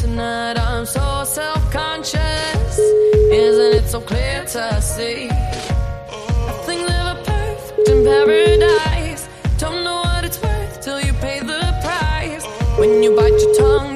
tonight. I'm so self-conscious. Isn't it so clear to see? Nothing's ever perfect in paradise. Don't know what it's worth till you pay the price. When you bite your tongue